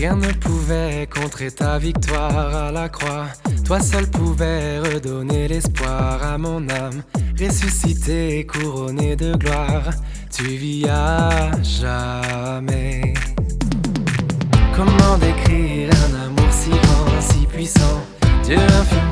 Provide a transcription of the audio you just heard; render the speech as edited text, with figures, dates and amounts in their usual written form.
Rien ne pouvait contrer ta victoire à la croix. Toi seul pouvais redonner l'espoir à mon âme. Ressuscité, couronné de gloire, tu vis à jamais. Comment décrire un amour si grand, si puissant? Dieu infini